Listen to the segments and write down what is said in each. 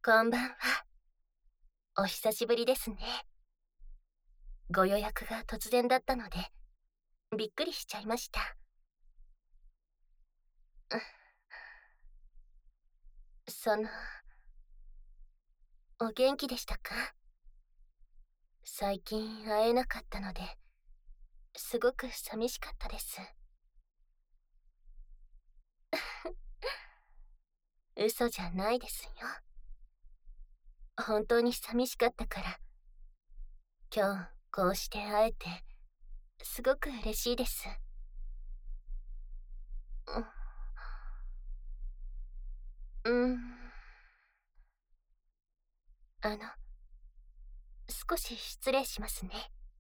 こんばんは。お久しぶりですね。ご予約が突然だったので、びっくりしちゃいました。その、お元気でしたか？最近会えなかったので、すごく寂しかったです。嘘じゃないですよ。本当に寂しかったから、今日こうして会えて、すごく嬉しいです。うん、あの、少し失礼しますね。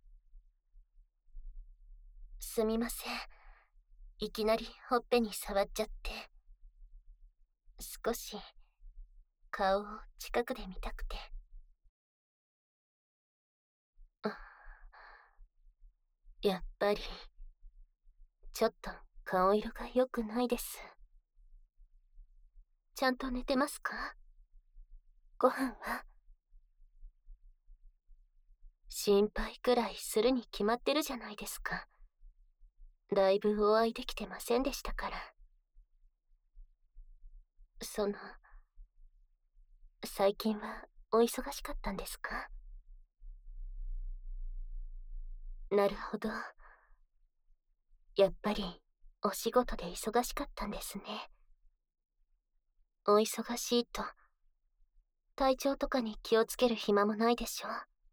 すみません。いきなりほっぺに触っちゃって。少し顔を近くで見たくて。あ、やっぱりちょっと顔色が良くないです。ちゃんと寝てますか？ご飯は？心配くらいするに決まってるじゃないですか。だいぶお会いできてませんでしたから。最近はお忙しかったんですか？なるほど。やっぱりお仕事で忙しかったんですね。お忙しいと体調とかに気をつける暇もないでしょ。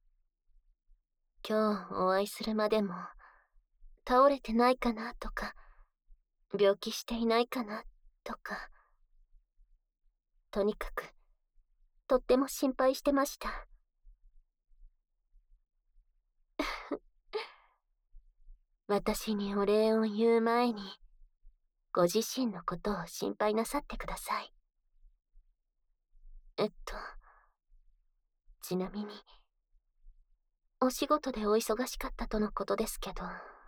今日お会いするまでも倒れてないかなとか、病気していないかなとか、とにかくとっても心配してました。私にお礼を言う前に、ご自身のことを心配なさってください。ちなみに、お仕事でお忙しかったとのことですけど、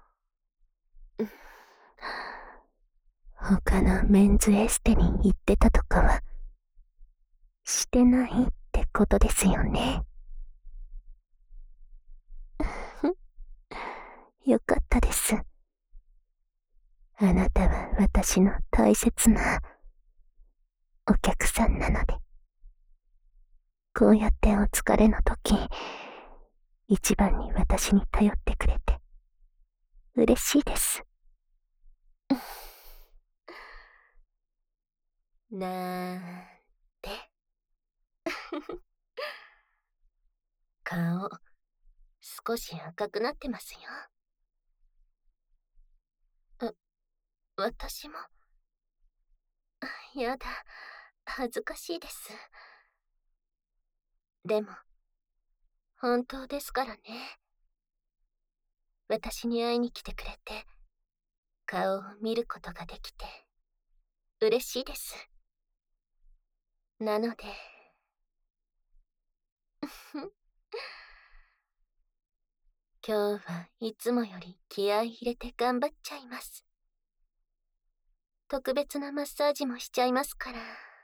他のメンズエステに行ってたとかは、してないってことですよね。よかったです。あなたは私の大切なお客さんなので。こうやってお疲れの時、一番に私に頼ってくれて、嬉しいです。なーって。顔、少し赤くなってますよ。私も。やだ、恥ずかしいです。でも、本当ですからね。私に会いに来てくれて、顔を見ることができて、嬉しいです。なので、今日はいつもより気合い入れて頑張っちゃいます。特別なマッサージもしちゃいますから。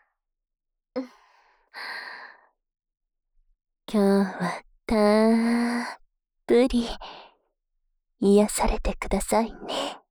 今日はたっぷり癒されてくださいね。